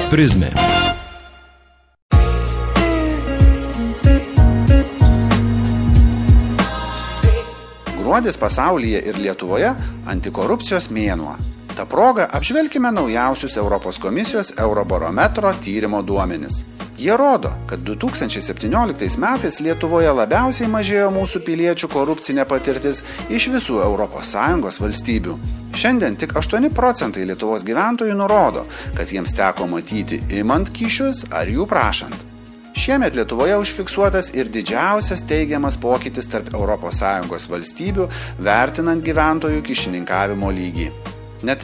Prizmė. Gruodis pasaulyje ir Lietuvoje antikorupcijos mėnuo. Ta proga apžvelkime naujausius Europos komisijos Eurobarometro tyrimo duomenis. Jie rodo, kad 2017 metais Lietuvoje labiausiai mažėjo mūsų piliečių korupcinė patirtis iš visų ES valstybių. Šiandien tik 8% Lietuvos gyventojų nurodo, kad jiems teko matyti imant kyšius ar jų prašant. Šiemet Lietuvoje užfiksuotas ir didžiausias teigiamas pokytis tarp ES valstybių, vertinant gyventojų kyšininkavimo lygį. Net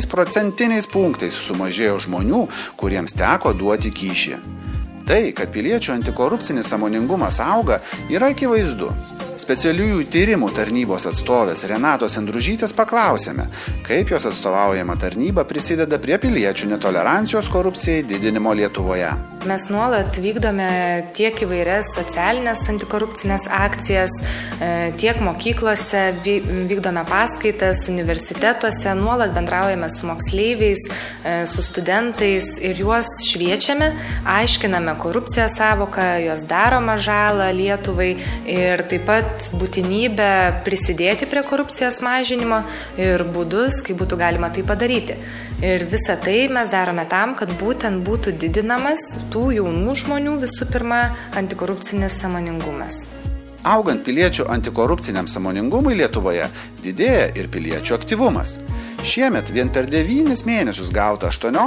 9% punktais sumažėjo žmonių, kuriems teko duoti kyšį. Tai, kad piliečių antikorupcinis sąmoningumas auga, yra akivaizdu. Specialiųjų tyrimų tarnybos atstovės Renatos Endružytės paklausėme, kaip jos atstovaujama tarnyba prisideda prie piliečių netolerancijos korupcijai didinimo Lietuvoje. Mes nuolat vykdome tiek įvairias socialinės antikorupcinės akcijas, tiek mokyklose vykdome paskaitas, universitetuose, nuolat bendraujame su moksleiviais, su studentais ir juos šviečiame, aiškiname korupcijos sąvoką, jos daromą žalą Lietuvai ir taip pat būtinybę prisidėti prie korupcijos mažinimo ir būdus, kaip būtų galima tai padaryti. Ir visą tai mes darome tam, kad būtent būtų didinamas tų jaunų žmonių visų pirma antikorupcinis sąmoningumas. Augant piliečių antikorupciniam sąmoningumui Lietuvoje didėja ir piliečių aktyvumas. Šiemet vien per 9 mėnesius gauta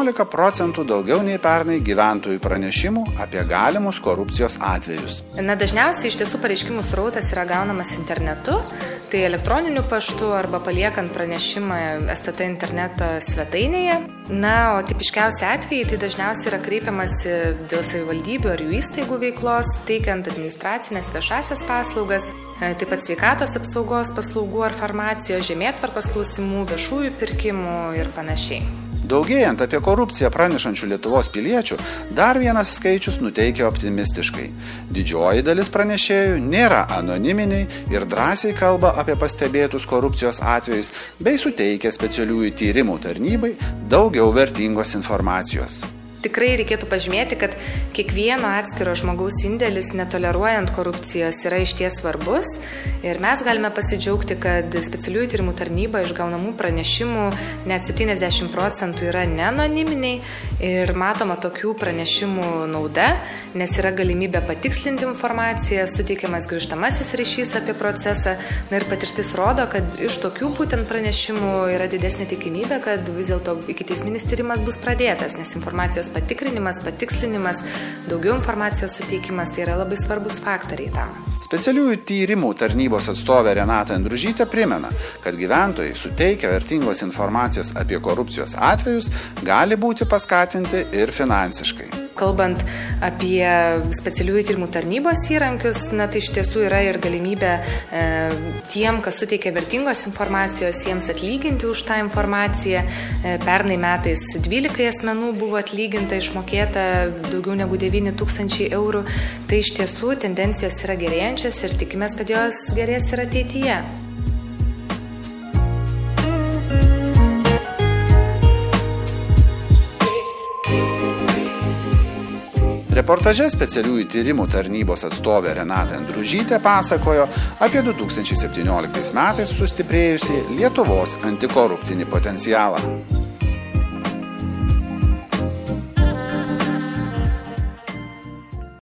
18% daugiau nei pernai gyventojų pranešimų apie galimus korupcijos atvejus. Dažniausiai iš tiesų pareiškimų srautas yra gaunamas internetu, tai elektroniniu paštu arba paliekant pranešimą STT interneto svetainėje. O tipiškiausi atvejai tai dažniausiai yra kreipiamasi dėl savivaldybių ar jų įstaigų veiklos, teikiant administracinės viešasias paslaugas, taip pat sveikatos apsaugos paslaugų ar farmacijos, žemėtvarkos klausimų, viešųjų pirkimų ir panašiai. Daugėjant apie korupciją pranešančių Lietuvos piliečių, dar vienas skaičius nuteikia optimistiškai. Didžioji dalis pranešėjų nėra anoniminiai ir drąsiai kalba apie pastebėtus korupcijos atvejus bei suteikia specialiųjų tyrimų tarnybai daugiau vertingos informacijos. Tikrai reikėtų pažymėti, kad kiekvieno atskiro žmogaus indėlis netoleruojant korupcijos yra išties svarbus ir mes galime pasidžiaugti, kad specialiųjų tyrimų tarnyba iš gaunamų pranešimų net 70% yra neanoniminiai ir matoma tokių pranešimų nauda, nes yra galimybė patikslinti informaciją, suteikiamas grįžtamasis ryšys apie procesą ir patirtis rodo, kad iš tokių būtent pranešimų yra didesnė tikimybė, kad vis dėlto ikiteisminis tyrimas bus pradėtas, nes informacijos patikrinimas, patikslinimas, daugiau informacijos suteikimas tai yra labai svarbus faktoriai tam. Specialiųjų tyrimų tarnybos atstovė Renata Endružytė primena, kad gyventojai suteikę vertingos informacijos apie korupcijos atvejus gali būti paskatinti ir finansiškai. Kalbant apie specialiųjų tyrimų tarnybos įrankius, tai iš tiesų yra ir galimybė tiem, kas suteikia vertingos informacijos, jiems atlyginti už tą informaciją. Pernai metais 12 asmenų buvo atlyginta, išmokėta daugiau negu 9 000 eurų. Tai iš tiesų tendencijos yra gerėjančios ir tikimės, kad jos gerės ir ateityje. Reportaže specialiųjų tyrimų tarnybos atstovė Renata Endružytė pasakojo apie 2017 metais sustiprėjusį Lietuvos antikorupcinį potencialą.